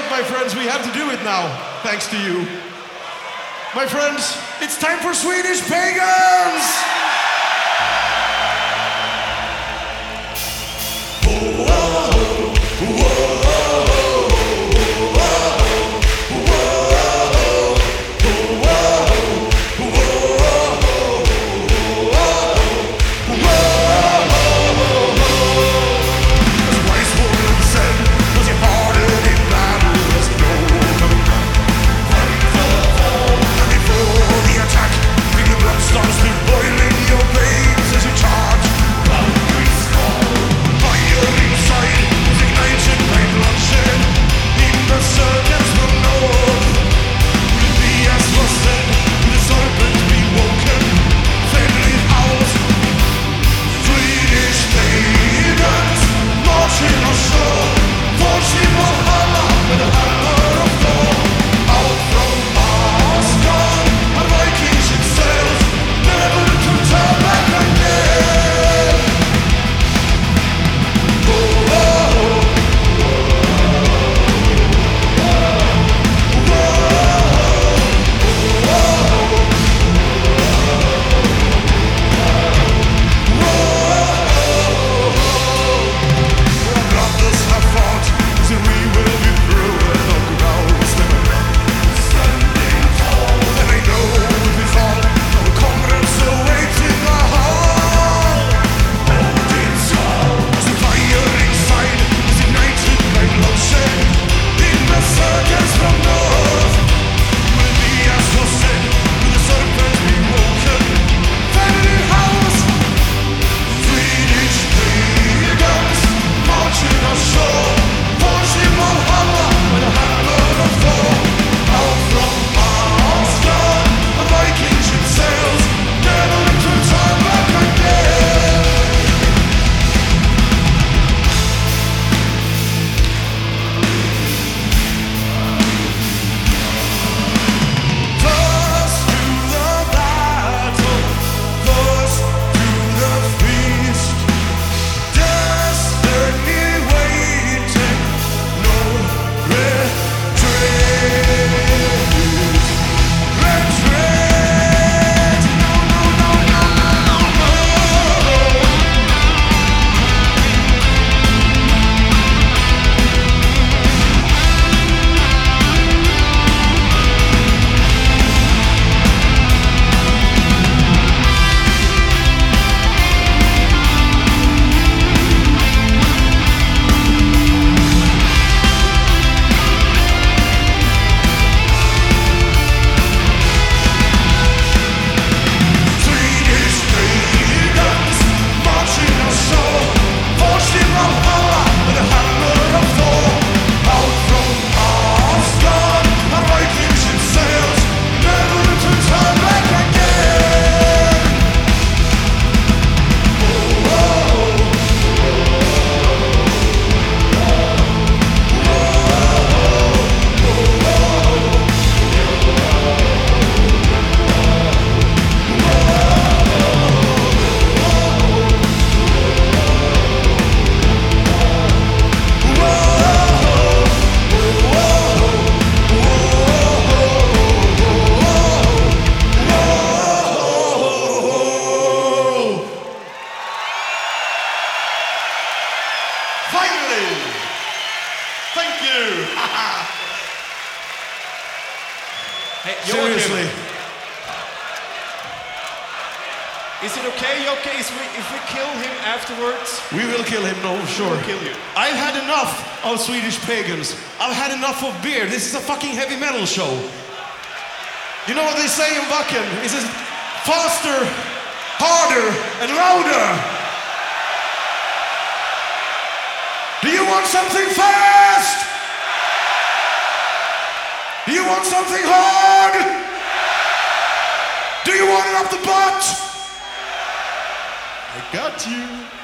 right, my friends, we have to do it now, thanks to you. My friends, it's time for Swedish Pagans! Finally! Thank you! Hey, Seriously. Is it okay, Jokke, if we kill him afterwards? We will kill him, no, sure. We'll kill you. I've had enough of Swedish Pagans. I've had enough of beer. This is a fucking heavy metal show. You know what they say in Wacken? It says faster, harder, and louder. Do you want something fast? Do you want something hard? Do you want it up the butt? I got you.